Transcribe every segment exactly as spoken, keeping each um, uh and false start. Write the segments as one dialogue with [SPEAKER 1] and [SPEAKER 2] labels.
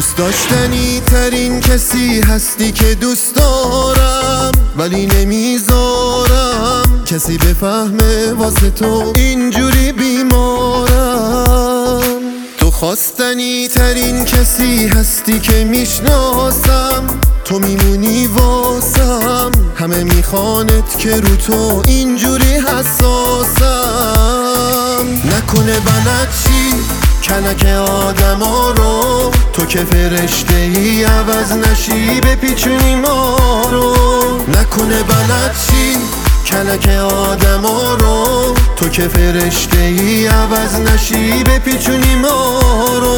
[SPEAKER 1] دوست داشتنی ترین کسی هستی که دوست دارم، ولی نمیذارم کسی بفهمه واسه تو اینجوری بیمارم. تو خواستنی ترین کسی هستی که میشناسم، تو میمونی واسم، همه میخوانت که رو تو اینجوری حساسم. نکنه بلد چی کلک آدم ها رو، تو که فرشته ای عوض نشی بپیچونی ما رو. نکنه بلد چی کلک آدم ها رو، تو که فرشته ای عوض نشی بپیچونی ما رو.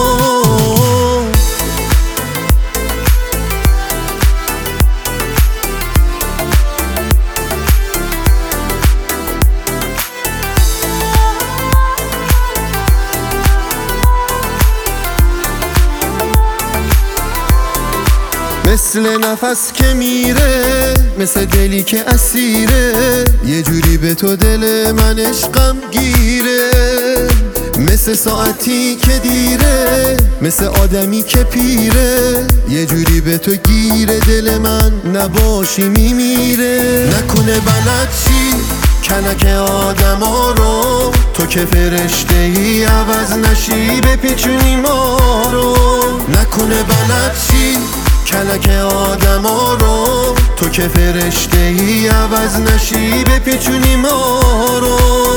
[SPEAKER 1] مثل نفس که میره، مثل دلی که اسیره، یه جوری به تو دل من عشقم گیره. مثل ساعتی که دیره، مثل آدمی که پیره، یه جوری به تو گیره دل من نباشی میمیره. نکنه بلد چی کلک آدم ها رو، تو که فرشته ای عوض نشی بپیچونی ما رو. نکنه بلد چی کلک آدم ها رو، تو که فرشته ای عوض نشی بپیچونی ما رو.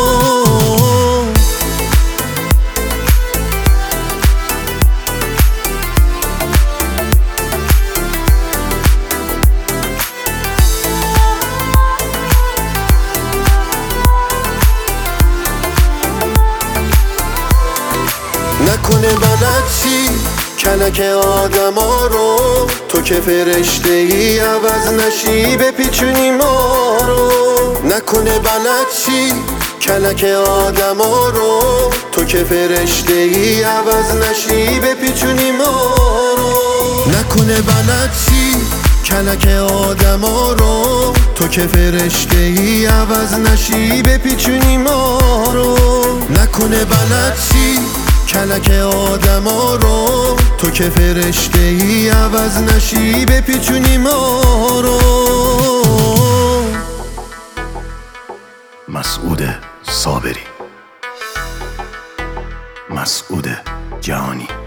[SPEAKER 1] نکنه بلد چی کلک آدم ها رو، تو که فرشته ای عوض نشی بپیچونی ما رو. نکنه بلد چی کلک آدم ها رو، تو که فرشته ای عوض نشی بپیچونی ما رو. نکنه بلد چی کلک آدم ها رو، تو که فرشته ای عوض نشی بپیچونی ما رو. نکنه بلد چی کلک آدم ها رو، تو که فرشته ای عوض نشی بپیچونی ما رو.
[SPEAKER 2] مسعود صابری، مسعود جهانی.